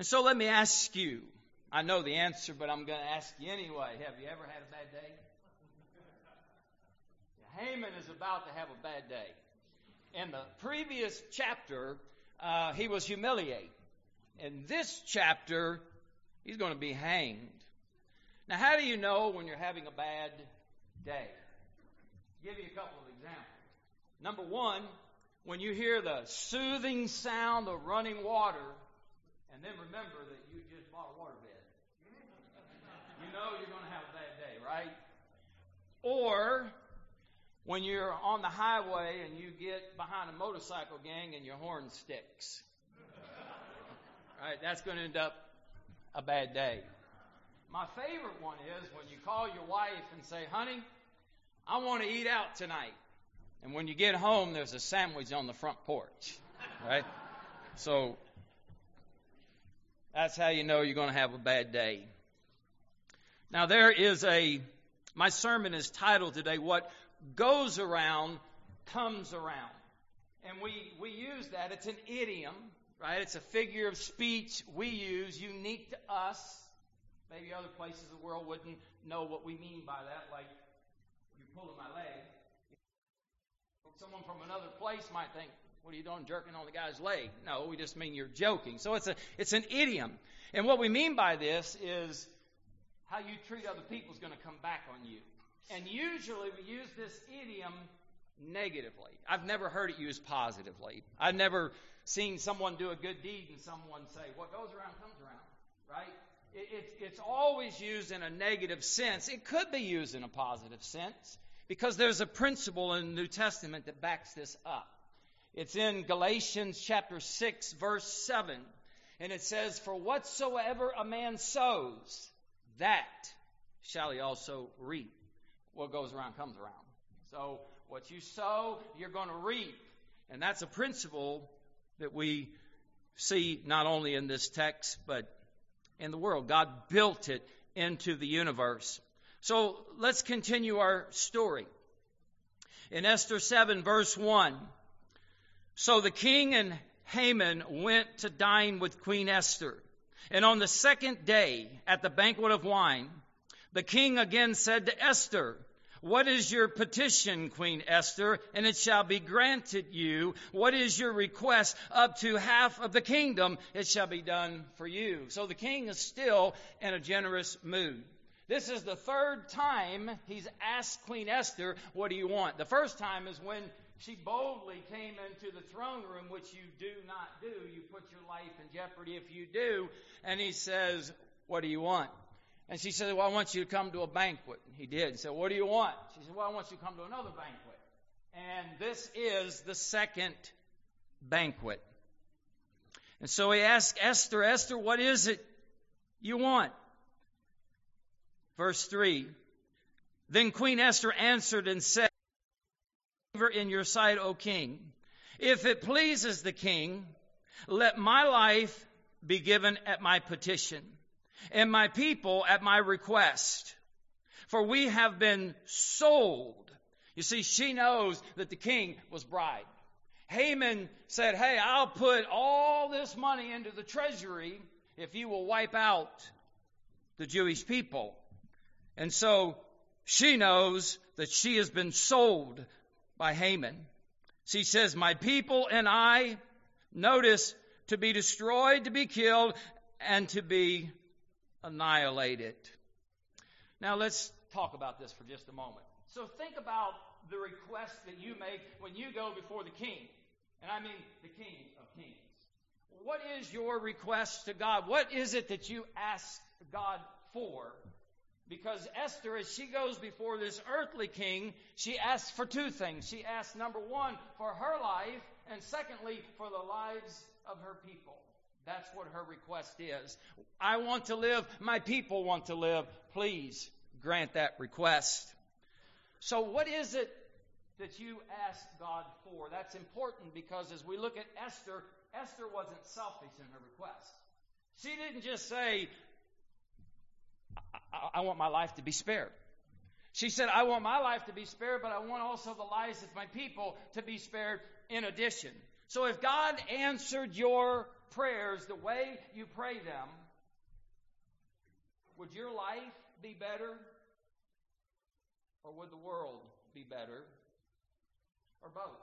And so let me ask you, I know the answer, but I'm going to ask you anyway. Have you ever had a bad day? Haman is about to have a bad day. In the previous chapter, he was humiliated. In this chapter, he's going to be hanged. Now, how do you know when you're having a bad day? I'll give you a couple of examples. Number one, when you hear the soothing sound of running water, and then remember that you just bought a waterbed. You know you're going to have a bad day, right? Or when you're on the highway and you get behind a motorcycle gang and your horn sticks. Right, that's going to end up a bad day. My favorite one is when you call your wife and say, honey, I want to eat out tonight. And when you get home, there's a sandwich on the front porch. Right? So that's how you know you're going to have a bad day. Now my sermon is titled today, What Goes Around Comes Around. And we use that. It's an idiom, right? It's a figure of speech we use, unique to us. Maybe other places of the world wouldn't know what we mean by that, like you're pulling my leg. Someone from another place might think, what are you doing jerking on the guy's leg? No, we just mean you're joking. So it's an idiom. And what we mean by this is how you treat other people is going to come back on you. And usually we use this idiom negatively. I've never heard it used positively. I've never seen someone do a good deed and someone say, what goes around comes around, right? It's always used in a negative sense. It could be used in a positive sense because there's a principle in the New Testament that backs this up. It's in Galatians chapter 6, verse 7. And it says, for whatsoever a man sows, that shall he also reap. What goes around comes around. So what you sow, you're going to reap. And that's a principle that we see not only in this text, but in the world. God built it into the universe. So let's continue our story. In Esther 7, verse 1, so the king and Haman went to dine with Queen Esther. And on the second day, at the banquet of wine, the king again said to Esther, what is your petition, Queen Esther? And it shall be granted you. What is your request? Up to half of the kingdom, it shall be done for you. So the king is still in a generous mood. This is the third time he's asked Queen Esther, what do you want? The first time is when she boldly came into the throne room, which you do not do. You put your life in jeopardy if you do. And he says, what do you want? And she said, well, I want you to come to a banquet. He did. He said, what do you want? She said, well, I want you to come to another banquet. And this is the second banquet. And so he asked Esther, Esther, what is it you want? Verse 3, then Queen Esther answered and said, favor in your sight, O king, if it pleases the king, let my life be given at my petition, and my people at my request. For we have been sold. You see, she knows that the king was bribed. Haman said, hey, I'll put all this money into the treasury if you will wipe out the Jewish people. And so she knows that she has been sold by Haman. She says, my people and I, notice, to be destroyed, to be killed, and to be annihilated. Now let's talk about this for just a moment. So think about the request that you make when you go before the king. And I mean the King of Kings. What is your request to God? What is it that you ask God for? Because Esther, as she goes before this earthly king, she asks for two things. She asks, number one, for her life, and secondly, for the lives of her people. That's what her request is. I want to live. My people want to live. Please grant that request. So what is it that you ask God for? That's important because as we look at Esther, Esther wasn't selfish in her request. She didn't just say, I want my life to be spared. She said, I want my life to be spared, but I want also the lives of my people to be spared in addition. So if God answered your prayers, the way you pray them, would your life be better? Or would the world be better? Or both?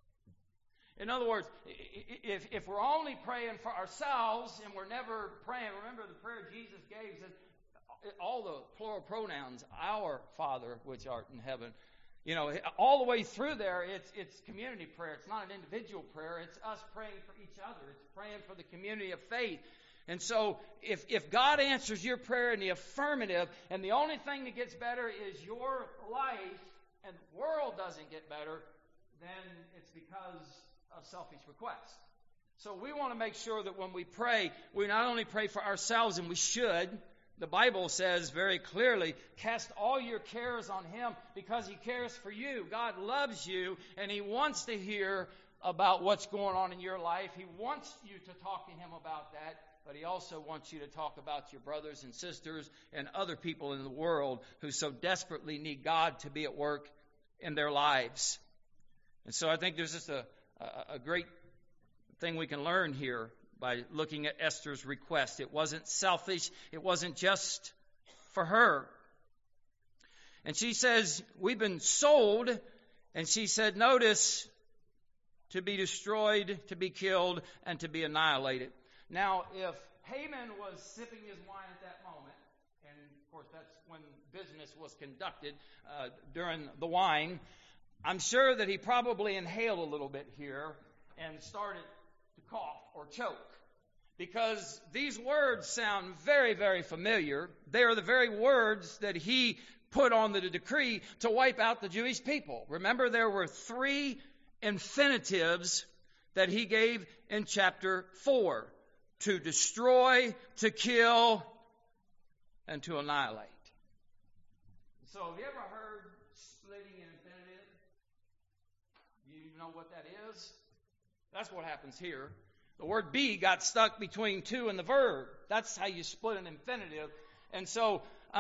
In other words, if we're only praying for ourselves and we're never praying, remember the prayer Jesus gave says, all the plural pronouns, our Father which art in heaven. You know, all the way through there, it's community prayer. It's not an individual prayer. It's us praying for each other. It's praying for the community of faith. And so if God answers your prayer in the affirmative, and the only thing that gets better is your life, and the world doesn't get better, then it's because of selfish request. So we want to make sure that when we pray, we not only pray for ourselves, and we should. The Bible says very clearly, cast all your cares on Him because He cares for you. God loves you, and He wants to hear about what's going on in your life. He wants you to talk to Him about that, but He also wants you to talk about your brothers and sisters and other people in the world who so desperately need God to be at work in their lives. And so I think there's just a great thing we can learn here by looking at Esther's request. It wasn't selfish. It wasn't just for her. And she says, we've been sold. And she said, notice, to be destroyed, to be killed, and to be annihilated. Now, if Haman was sipping his wine at that moment, and of course that's when business was conducted during the wine, I'm sure that he probably inhaled a little bit here and started to cough or choke. Because these words sound very, very familiar. They are the very words that he put on the decree to wipe out the Jewish people. Remember, there were 3 infinitives that he gave in chapter 4. To destroy, to kill, and to annihilate. So have you ever heard splitting an infinitive? You know what that is? That's what happens here. The word be got stuck between to and the verb. That's how you split an infinitive. And so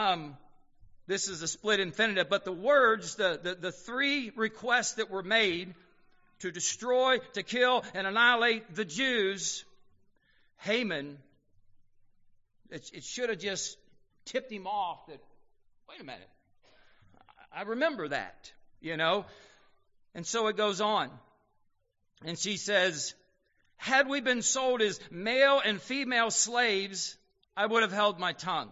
this is a split infinitive. But the words, the 3 requests that were made to destroy, to kill, and annihilate the Jews, Haman, it should have just tipped him off that, wait a minute, I remember that, you know. And so it goes on. And she says, had we been sold as male and female slaves, I would have held my tongue.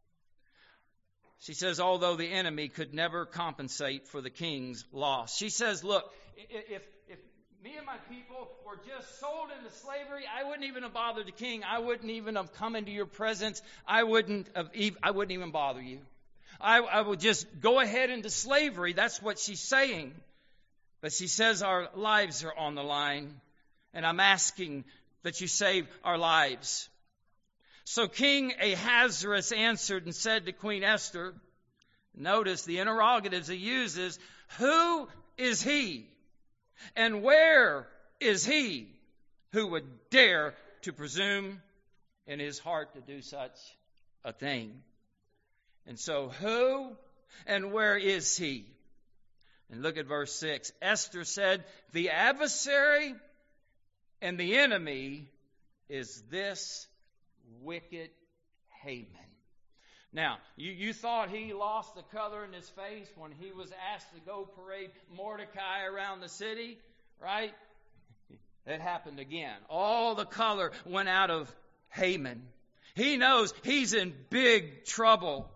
She says, although the enemy could never compensate for the king's loss. She says, look, if me and my people were just sold into slavery, I wouldn't even have bothered the king. I wouldn't even have come into your presence. I wouldn't even bother you. I would just go ahead into slavery. That's what she's saying. But she says our lives are on the line. And I'm asking that you save our lives. So King Ahasuerus answered and said to Queen Esther, notice the interrogatives he uses, who is he? And where is he who would dare to presume in his heart to do such a thing? And so who and where is he? And look at verse 6. Esther said, the adversary and the enemy is this wicked Haman. Now, you thought he lost the color in his face when he was asked to go parade Mordecai around the city, right? It happened again. All the color went out of Haman. He knows he's in big trouble.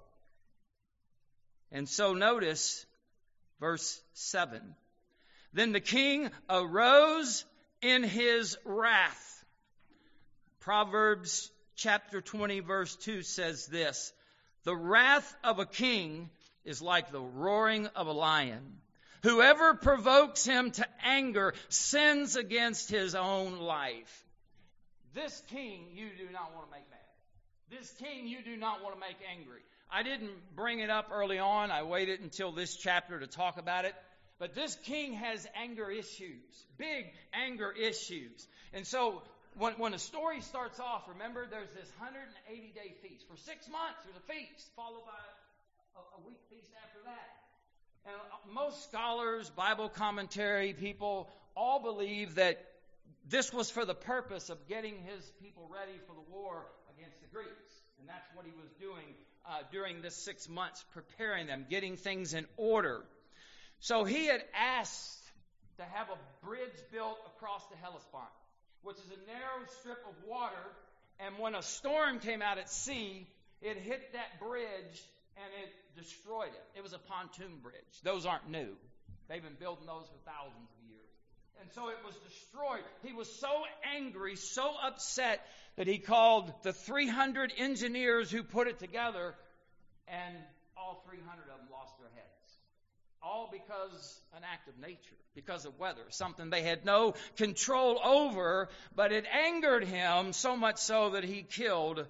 And so notice verse 7. Then the king arose in his wrath. Proverbs chapter 20 verse 2 says this, the wrath of a king is like the roaring of a lion. Whoever provokes him to anger sins against his own life. This king you do not want to make mad. This king you do not want to make angry. I didn't bring it up early on. I waited until this chapter to talk about it. But this king has anger issues, big anger issues. And so when the story starts off, remember there's this 180-day feast. For 6 months there's a feast, followed by a week feast after that. And most scholars, Bible commentary people, all believe that this was for the purpose of getting his people ready for the war against the Greeks. And that's what he was doing during this 6 months, preparing them, getting things in order. So he had asked to have a bridge built across the Hellespont, which is a narrow strip of water. And when a storm came out at sea, it hit that bridge and it destroyed it. It was a pontoon bridge. Those aren't new. They've been building those for thousands of years. And so it was destroyed. He was so angry, so upset, that he called the 300 engineers who put it together, and all 300 of them lost their heads. All because an act of nature, because of weather, something they had no control over, but it angered him so much so that he killed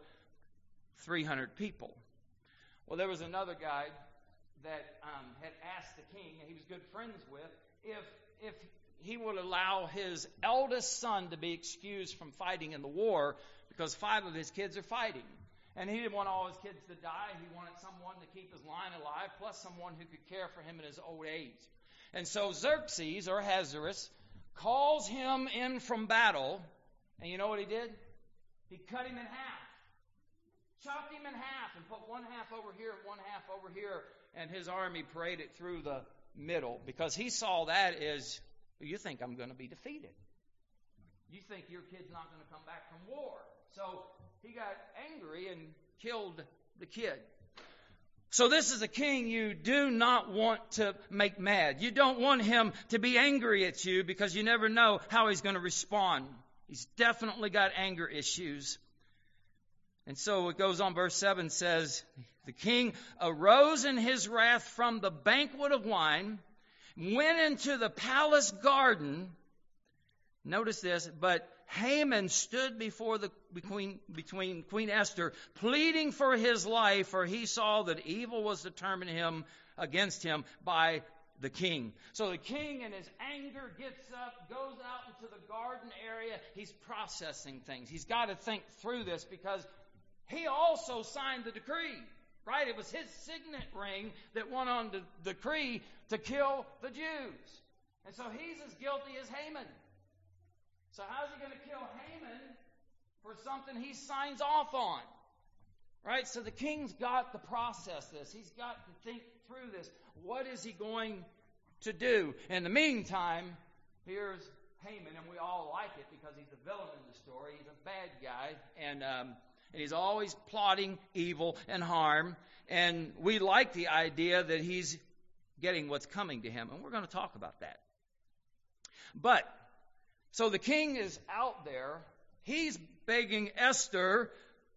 300 people. Well, there was another guy that had asked the king, and he was good friends with, if he would allow his eldest son to be excused from fighting in the war, because 5 of his kids are fighting. And he didn't want all his kids to die. He wanted someone to keep his line alive, plus someone who could care for him in his old age. And so Xerxes, or Ahasuerus, calls him in from battle, and you know what he did? He cut him in half. Chopped him in half and put one half over here and one half over here, and his army paraded through the middle, because he saw that as, you think I'm going to be defeated. You think your kid's not going to come back from war. So he got angry and killed the kid. So this is a king you do not want to make mad. You don't want him to be angry at you, because you never know how he's going to respond. He's definitely got anger issues. And so it goes on, verse 7 says, the king arose in his wrath from the banquet of wine, went into the palace garden. Notice this, but Haman stood before between Queen Esther, pleading for his life, for he saw that evil was determined against him by the king. So the king in his anger gets up, goes out into the garden area. He's processing things. He's got to think through this, because he also signed the decree, right? It was his signet ring that went on the decree to kill the Jews. And so he's as guilty as Haman. So how's he going to kill Haman for something he signs off on? Right? So the king's got to process this. He's got to think through this. What is he going to do? In the meantime, here's Haman, and we all like it because he's the villain in the story. He's a bad guy, and he's always plotting evil and harm. And we like the idea that he's getting what's coming to him. And we're going to talk about that. But, so the king is out there. He's begging Esther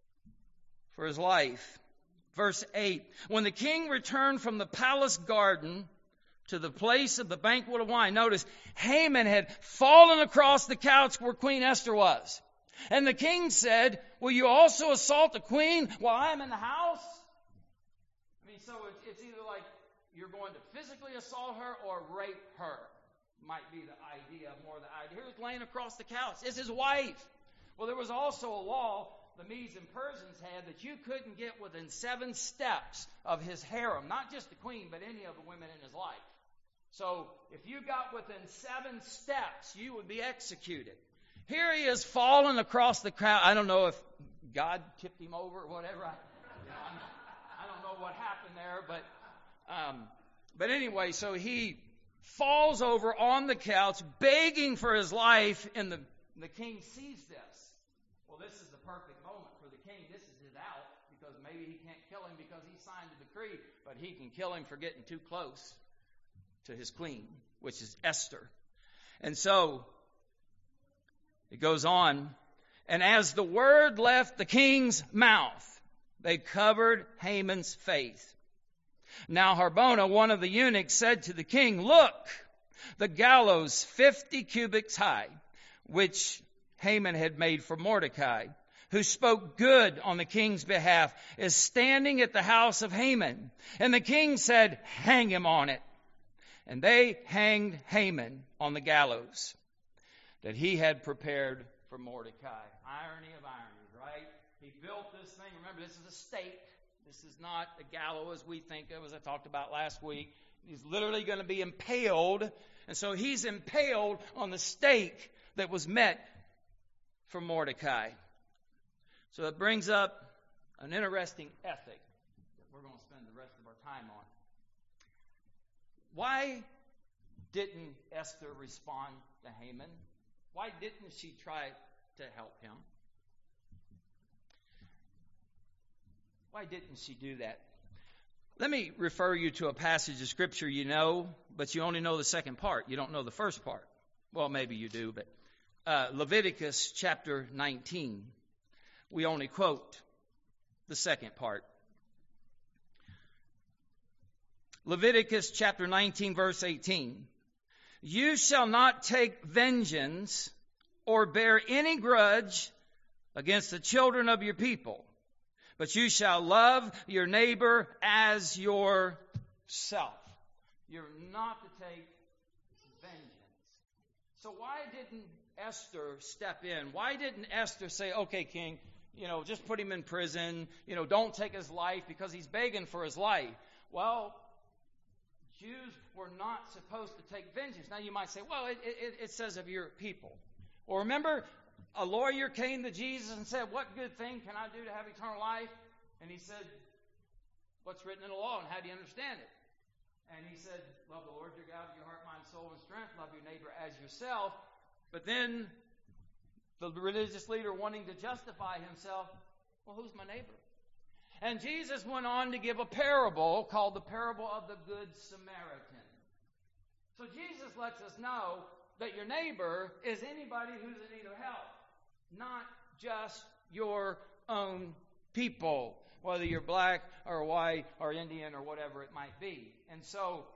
for his life. Verse 8, when the king returned from the palace garden to the place of the banquet of wine, notice, Haman had fallen across the couch where Queen Esther was. And the king said, will you also assault the queen while I am in the house? I mean, so it's either like you're going to physically assault her or rape her. Might be the idea, more the idea. He was laying across the couch. It's his wife. Well, there was also a law the Medes and Persians had that you couldn't get within 7 steps of his harem. Not just the queen, but any of the women in his life. So if you got within 7 steps, you would be executed. Here he is falling across the crowd. I don't know if God tipped him over or whatever. I don't know what happened there, but anyway, so he falls over on the couch, begging for his life, and the king sees this. Well, this is the perfect moment for the king. This is his out, because maybe he can't kill him because he signed the decree, but he can kill him for getting too close to his queen, which is Esther. And so it goes on, and as the word left the king's mouth, they covered Haman's face. Now Harbona, one of the eunuchs, said to the king, look, the gallows 50 cubits high, which Haman had made for Mordecai, who spoke good on the king's behalf, is standing at the house of Haman. And the king said, hang him on it. And they hanged Haman on the gallows that he had prepared for Mordecai. Irony of ironies, right? He built this thing. Remember, this is a stake. This is not a gallows as we think of, as I talked about last week. He's literally going to be impaled. And so he's impaled on the stake that was meant for Mordecai. So it brings up an interesting ethic that we're going to spend the rest of our time on. Why didn't Esther respond to Haman? Why didn't she try to help him? Why didn't she do that? Let me refer you to a passage of Scripture you know, but you only know the second part. You don't know the first part. Well, maybe you do, but Leviticus chapter 19. We only quote the second part. Leviticus chapter 19, verse 18. You shall not take vengeance or bear any grudge against the children of your people, but you shall love your neighbor as yourself. You're not to take vengeance. So why didn't Esther step in? Why didn't Esther say, okay, king, just put him in prison, don't take his life because he's begging for his life? Well, Jews were not supposed to take vengeance. Now you might say, well, it says of your people. Well, remember, a lawyer came to Jesus and said, what good thing can I do to have eternal life? And he said, what's written in the law and how do you understand it? And he said, love the Lord your God with your heart, mind, soul, and strength. Love your neighbor as yourself. But then the religious leader wanting to justify himself, well, who's my neighbor? And Jesus went on to give a parable called the parable of the Good Samaritan. So Jesus lets us know that your neighbor is anybody who's in need of help, not just your own people, whether you're black or white or Indian or whatever it might be. And so,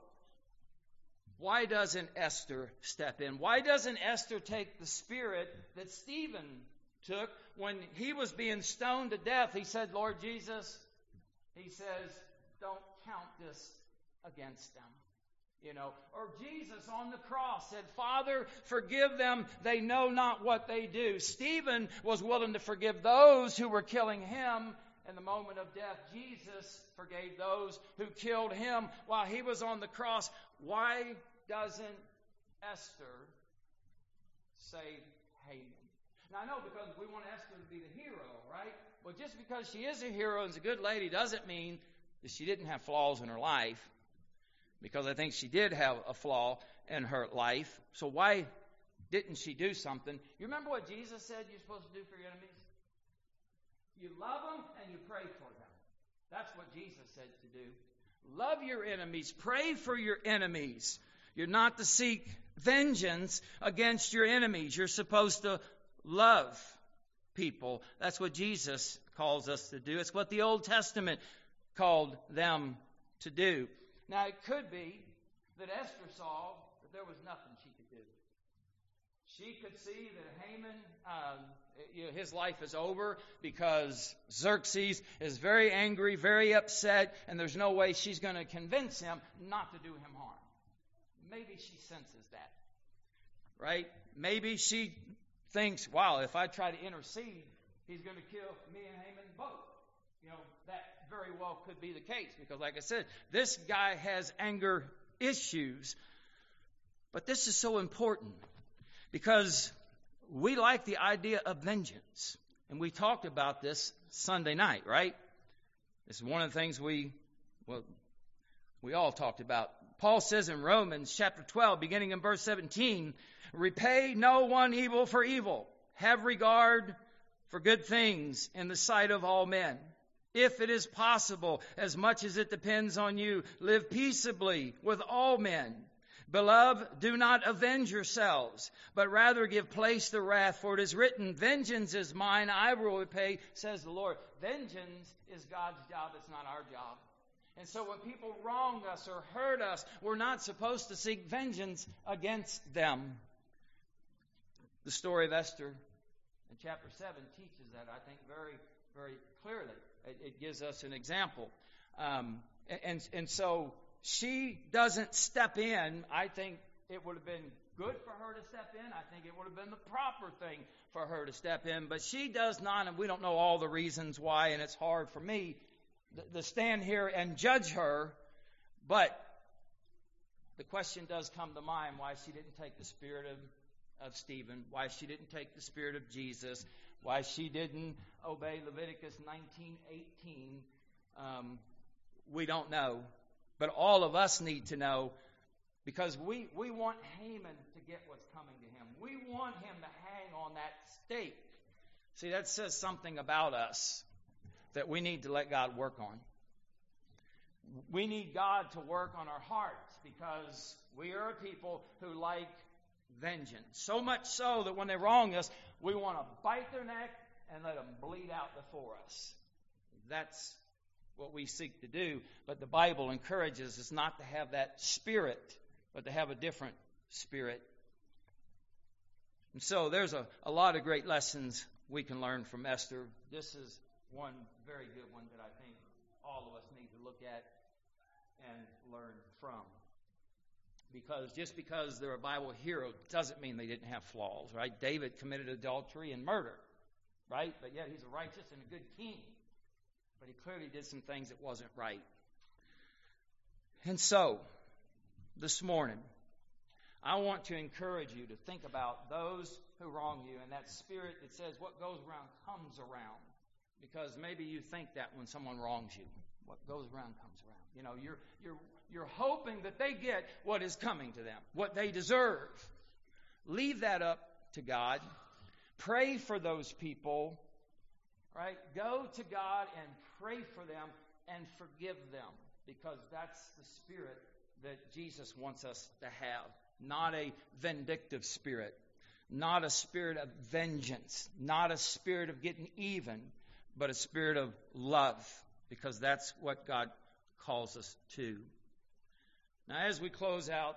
why doesn't Esther step in? Why doesn't Esther take the spirit that Stephen took when he was being stoned to death? He said, Lord Jesus, he says, don't count this against them. Or Jesus on the cross said, Father, forgive them. They know not what they do. Stephen was willing to forgive those who were killing him. In the moment of death, Jesus forgave those who killed him while he was on the cross. Why doesn't Esther save Haman? Now, I know because we want Esther to be the hero, right? Well, just because she is a hero and is a good lady doesn't mean that she didn't have flaws in her life. Because I think she did have a flaw in her life. So why didn't she do something? You remember what Jesus said you're supposed to do for your enemies? You love them and you pray for them. That's what Jesus said to do. Love your enemies. Pray for your enemies. You're not to seek vengeance against your enemies. You're supposed to love people. That's what Jesus calls us to do. It's what the Old Testament called them to do. Now, it could be that Esther saw that there was nothing she could do. She could see that Haman, his life is over because Xerxes is very angry, very upset, and there's no way she's going to convince him not to do him harm. Maybe she senses that, right? Maybe she thinks, wow, if I try to intercede, he's going to kill me and Haman both. That very well could be the case because, like I said, this guy has anger issues. But this is so important because we like the idea of vengeance. And we talked about this Sunday night, right? This is one of the things we all talked about. Paul says in Romans chapter 12, beginning in verse 17, repay no one evil for evil. Have regard for good things in the sight of all men. If it is possible, as much as it depends on you, live peaceably with all men. Beloved, do not avenge yourselves, but rather give place to wrath, for it is written, vengeance is mine, I will repay, says the Lord. Vengeance is God's job, it's not our job. And so when people wrong us or hurt us, we're not supposed to seek vengeance against them. The story of Esther in chapter 7 teaches that, I think, very, very clearly. It gives us an example. And so she doesn't step in. I think it would have been good for her to step in. I think it would have been the proper thing for her to step in. But she does not, and we don't know all the reasons why, and it's hard for me to stand here and judge her. But the question does come to mind why she didn't take the spirit of Stephen, why she didn't take the spirit of Jesus, why she didn't obey Leviticus 19:18, we don't know. But all of us need to know, because we want Haman to get what's coming to him. We want him to hang on that stake. See, that says something about us that we need to let God work on. We need God to work on our hearts, because we are a people who like vengeance. So much so that when they wrong us, we want to bite their neck and let them bleed out before us. That's what we seek to do. But the Bible encourages us not to have that spirit, but to have a different spirit. And so there's a lot of great lessons we can learn from Esther. This is one very good one that I think all of us need to look at and learn from. Because just because they're a Bible hero doesn't mean they didn't have flaws, right? David committed adultery and murder, right? But yet he's a righteous and a good king. But he clearly did some things that wasn't right. And so, this morning, I want to encourage you to think about those who wrong you, and that spirit that says what goes around comes around. Because maybe you think that when someone wrongs you, what goes around comes around. You know, you're hoping that they get what is coming to them, what they deserve. Leave that up to God. Pray for those people, right? Go to God and pray for them and forgive them, because that's the spirit that Jesus wants us to have. Not a vindictive spirit, not a spirit of vengeance, not a spirit of getting even, but a spirit of love, because that's what God calls us to. Now, as we close out,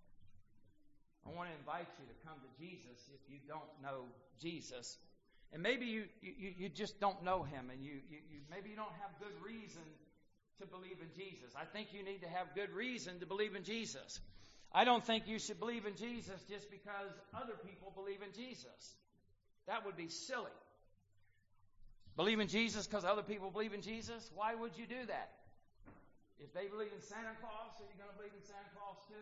I want to invite you to come to Jesus if you don't know Jesus. And maybe you just don't know him, and maybe you don't have good reason to believe in Jesus. I think you need to have good reason to believe in Jesus. I don't think you should believe in Jesus just because other people believe in Jesus. That would be silly. Believe in Jesus because other people believe in Jesus? Why would you do that? If they believe in Santa Claus, are you going to believe in Santa Claus too?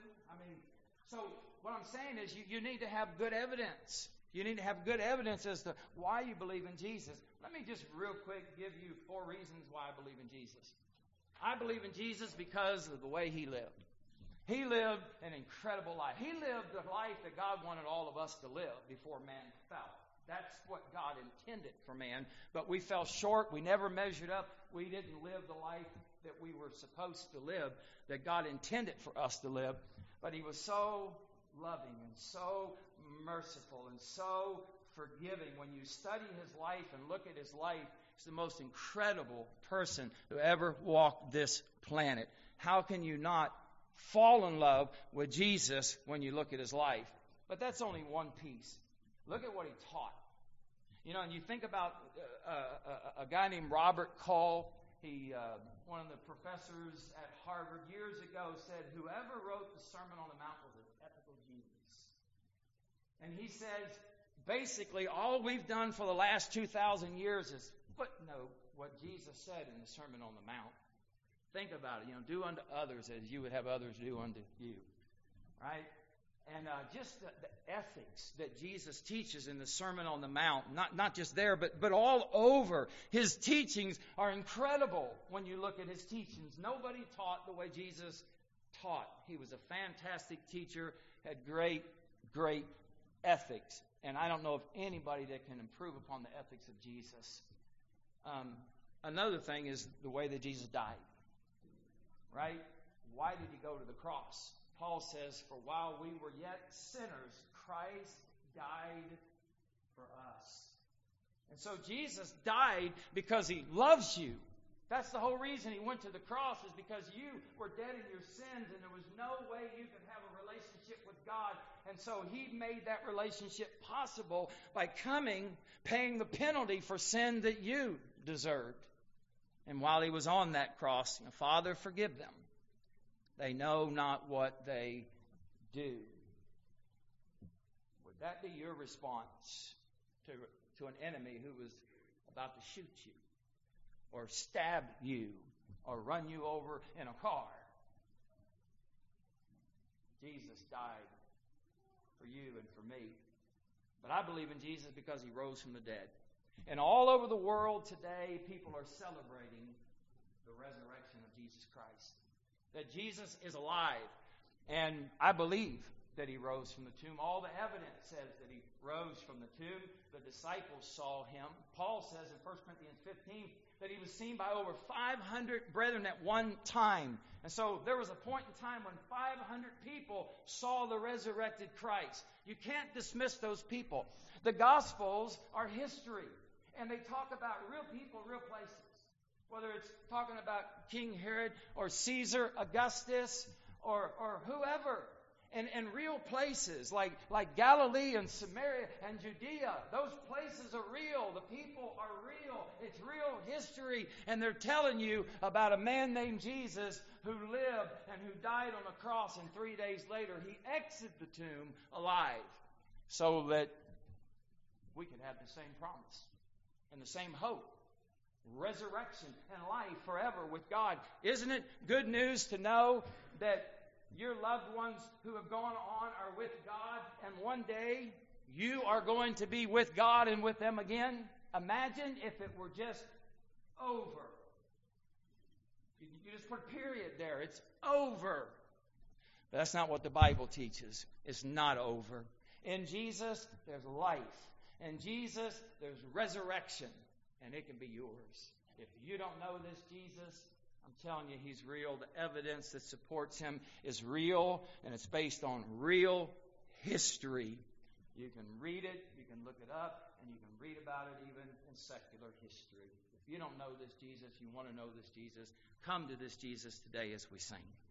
So what I'm saying is you need to have good evidence. You need to have good evidence as to why you believe in Jesus. Let me just real quick give you 4 reasons why I believe in Jesus. I believe in Jesus because of the way he lived. He lived an incredible life. He lived the life that God wanted all of us to live before man fell. That's what God intended for man. But we fell short. We never measured up. We didn't live the life that we were supposed to live, that God intended for us to live. But he was so loving and so merciful and so forgiving. When you study his life and look at his life, he's the most incredible person who ever walked this planet. How can you not fall in love with Jesus when you look at his life? But that's only one piece. Look at what he taught. You know, and you think about a guy named Robert Call. He, one of the professors at Harvard years ago, said whoever wrote the Sermon on the Mount was an ethical genius. And he says, basically, all we've done for the last 2,000 years is footnote what Jesus said in the Sermon on the Mount. Think about it. Do unto others as you would have others do unto you. Right? And just the ethics that Jesus teaches in the Sermon on the Mount, not just there, but all over. His teachings are incredible when you look at his teachings. Nobody taught the way Jesus taught. He was a fantastic teacher, had great, great ethics. And I don't know of anybody that can improve upon the ethics of Jesus. Another thing is the way that Jesus died. Right? Why did he go to the cross? Paul says, for while we were yet sinners, Christ died for us. And so Jesus died because he loves you. That's the whole reason he went to the cross, is because you were dead in your sins and there was no way you could have a relationship with God. And so he made that relationship possible by coming, paying the penalty for sin that you deserved. And while he was on that cross, Father, forgive them. They know not what they do. Would that be your response to an enemy who was about to shoot you, or stab you, or run you over in a car? Jesus died for you and for me. But I believe in Jesus because he rose from the dead. And all over the world today, people are celebrating the resurrection of Jesus Christ. That Jesus is alive. And I believe that he rose from the tomb. All the evidence says that he rose from the tomb. The disciples saw him. Paul says in 1 Corinthians 15 that he was seen by over 500 brethren at one time. And so there was a point in time when 500 people saw the resurrected Christ. You can't dismiss those people. The Gospels are history. And they talk about real people, real places. Whether it's talking about King Herod or Caesar, Augustus, or whoever. And real places like Galilee and Samaria and Judea. Those places are real. The people are real. It's real history. And they're telling you about a man named Jesus who lived and who died on a cross. And 3 days later, he exited the tomb alive. So that we could have the same promise and the same hope. Resurrection and life forever with God. Isn't it good news to know that your loved ones who have gone on are with God, and one day you are going to be with God and with them again? Imagine if it were just over. You just put a period there. It's over. But that's not what the Bible teaches. It's not over. In Jesus, there's life. In Jesus, there's resurrection. And it can be yours. If you don't know this Jesus, I'm telling you, he's real. The evidence that supports him is real, and it's based on real history. You can read it, you can look it up, and you can read about it even in secular history. If you don't know this Jesus, you want to know this Jesus, come to this Jesus today as we sing.